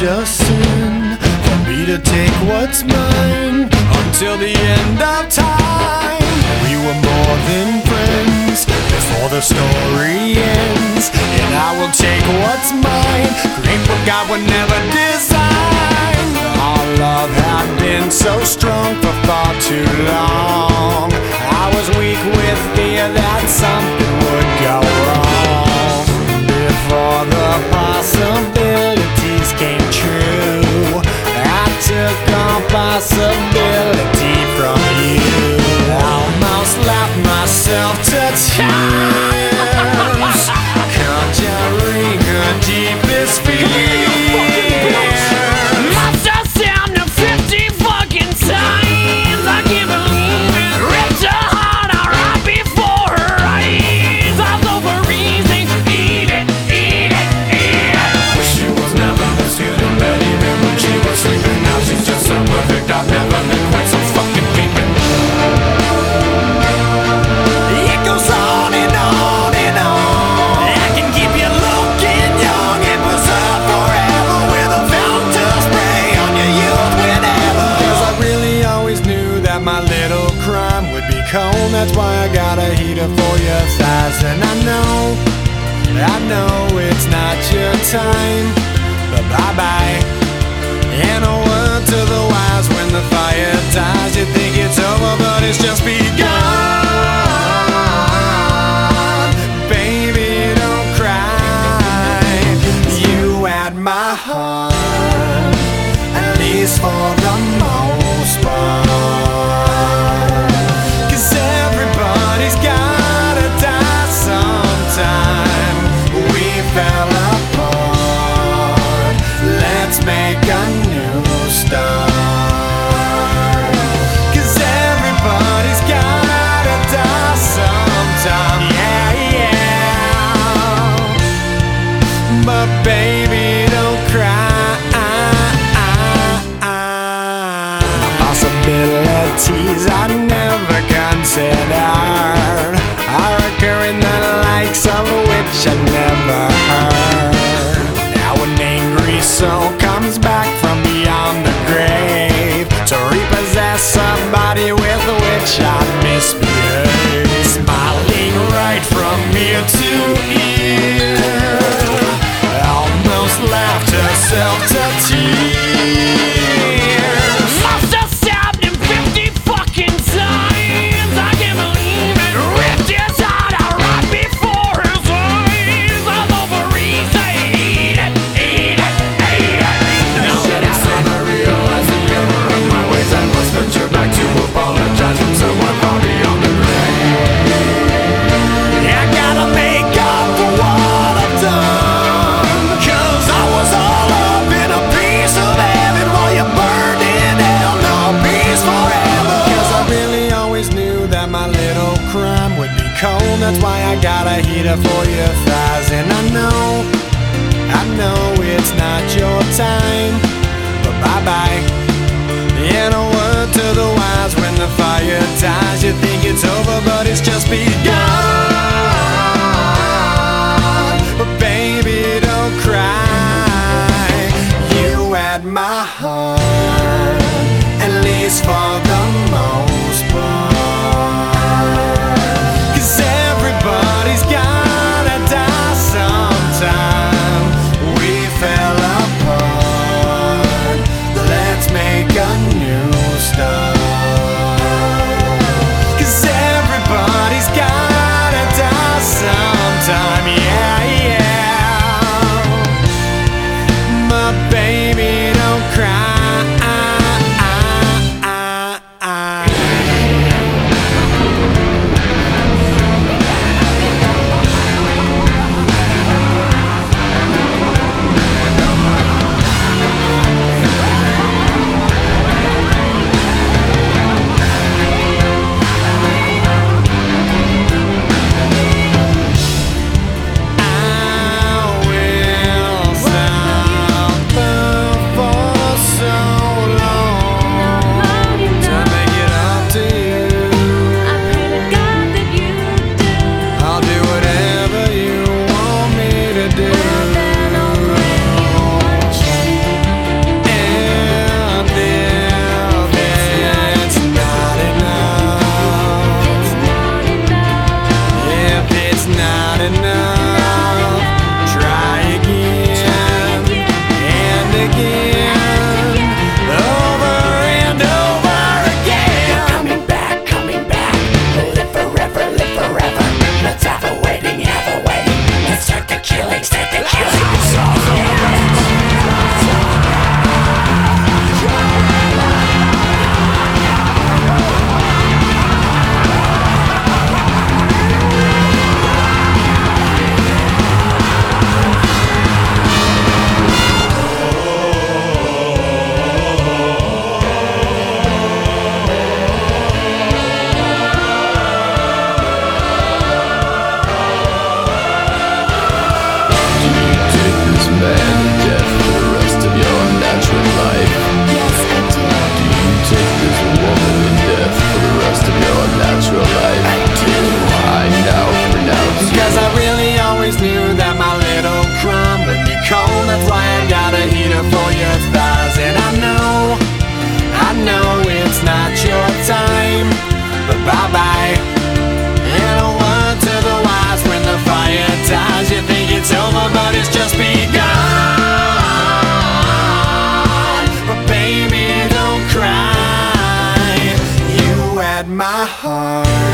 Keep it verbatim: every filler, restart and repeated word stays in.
a sin for me to take what's mine until the end of time. We were more than friends before the story ends, and I will take what's mine, create what God would never design. Our love had been so strong for far too long. I was weak with fear that something would go wrong before the possibilities came true. I took on possibility from you. Almost laughed myself to tears, conjuring her deepest fears. That's why I got a heater for your thighs. And I know, I know it's not your time, but bye-bye. And a word to the wise, when the fire dies, you think it's over, but it's just begun. Baby, don't cry. You had my heart, at least for the most part. Baby, don't cry. Possibilities I never considered are occurring, the likes of which I never heard. Now an angry soul comes back from beyond the grave to repossess a body with which I misbehaved. Smiling right from ear to ear, laughed herself to tears. Must have stabbed him fifty fucking times. I can't believe it. Ripped his heart out right before his eyes. All over easy. Eat it, eat it, eat it. Now that it's on, I realize the error of my ways. I must venture back to apologize from someone far beyond the grave. I gotta make up for what I've done. That's why I got a heater for your thighs. And I know, I know it's not your time, but bye-bye. And a word to the wise, when the fire dies, you think it's over, but it's just begun. But baby, don't cry. You had my heart, at least for the most part. Everybody's gotta die sometime. We fell apart. Let's make a new start. 'Cause everybody's gotta die sometime. Yeah, yeah. My baby, don't cry. heart.